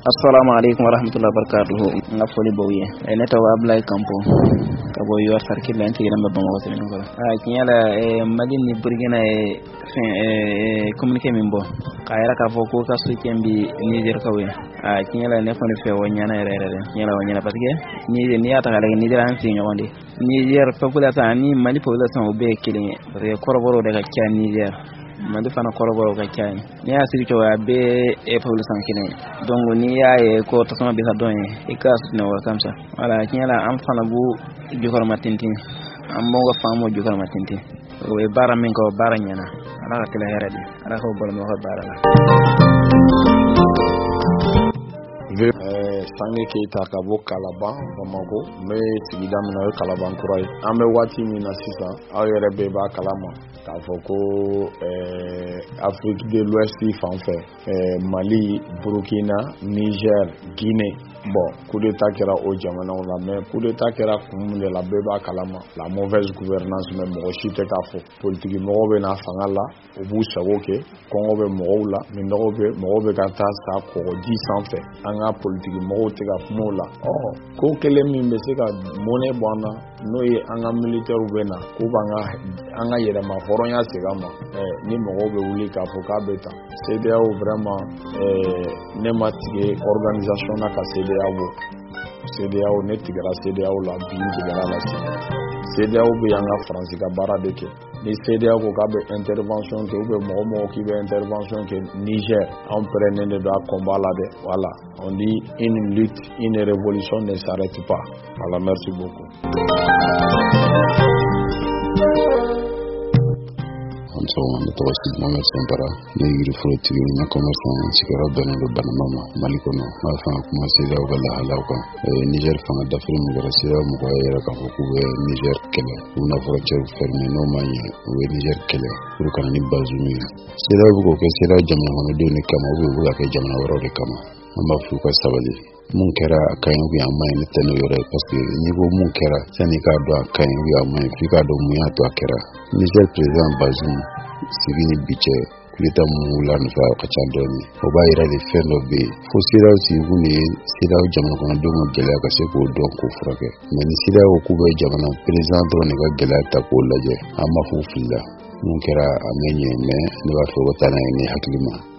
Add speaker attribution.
Speaker 1: Assalamu alaikum warahmatullahi wabarakatuh. Nga foli bawye. Neta wa Ablaye Kampo. Ka bo yor sarki lan ti ram bama wote min ko. Kinyala Mali ni Burkina communiquer min bo. Kayra ka fo ko ka sutembi Niger kawe. Kinyala ne fone fe wonyana rere. Kinyala wonyana parce que ni ata kala Niger an fi nyondi. Niger population ni Mali population obe kile. Parce que koroboro daga kya Niger. Mali fana koroboro ka kya ni asiri to abe population kile. Donc ni ya ko to sama bisa don e ka su ne wa kamsa wala kinyala am fana bu jukor matintin am mo ga famo jukor matintin o e bara min ko bara nyana ala ka tele herade ala ko bol mo ko bara la
Speaker 2: sange Keita ka bɔ Kalaban Bamako me sigida min na o ye Kalaban kura ye an bɛ waati min na sisan aw yɛrɛ bɛɛ b'a kalama k'a fɔ ko Afrique de l'Ouest fan fɛ Mali, Burkina, Niger, Guinée bon coup d'état kɛra o jamanaw la mais coup d'état kɛra kun min de la bɛɛ b'a kalama la mauvaise gouvernance mais mɔgɔ si tɛ k'a fɔ politique mɔgɔw bɛ na fanga la u b'u sago kɛ kɔngɔ bɛ mɔgɔw la mɔgɔw bɛ ka taa sa kɔgɔji sanfɛ an ka politique mɔgɔw tɛ ka kuma o la ko kelen min bɛ se ka monnaie bɔ an na n'o ye an ka militaires bɛ na k'u b'an ka yɛlɛma hɔrɔnya segin an ma ni mɔgɔw bɛ wuli k'a fɔ k'a bɛ tan CEDEAO vraiment ne ma tigɛ organisation na ka CEDEAO ne tigɛra CEDEAO la bi n tigɛra la CEDEAO bɛ an ka Faransi ka baara de kɛ ni CEDEAO ko k'a bɛ intervention kɛ mɔgɔ k'i bɛ intervention kɛ Niger an prenait de don a combat la dɛ voilà on dit une lutte une révolution ne s'arrête pas voilà merci beaucoup.
Speaker 3: ne tɔgɔ Sidi Mohamed Sankara ne ye yiriforontigi ye n ka commerçant sigiyɔrɔ bɛnnen don Banama ma Mali kɔnɔ n b'a fɛ ka kuma CEDEAO ka lahalaw kan Niger fanga dafiri min kɛra CEDEAO mɔgɔw y'a yɛrɛ k'a fɔ k'u bɛ Niger kɛlɛ u bɛna frontière fermer n'o ma ɲɛ u bɛ Niger kɛlɛ pour kana ni Bazoum ye CEDEAO bɛ k'o kɛ CEDEAO jamana kɔnɔdenw de kama ou bien u bɛ ka kɛ jamana wɛrɛw de kama an b'a fɔ u ka sabali mun kɛra a kaɲi ou bien a maɲi ne tɛ n'o yɔrɔ ye parce que n'i ko mun kɛra sanni k'a dɔn a kaɲi ou bien a maɲi f'i k'a dɔn mun y'a to a kɛra Niger président Bazoum sigi ni bi cɛ coup d'état mun wulila nɔfɛ a ka ca dɔɔni o b'a yira de fɛn dɔ bɛ yen fo CEDEAO sigikun de ye CEDEAO jamana kɔnɔdenw ka gɛlɛya ka se k'o dɔn k'o furakɛ mais ni CEDEAO k'u bɛ jamana président dɔrɔn de ka gɛlɛya ta k'o lajɛ an b'a fɔ u filila mun kɛra a mɛ ɲɛ mais ne b'a fɛ o ka taa n'a ye ne hakili ma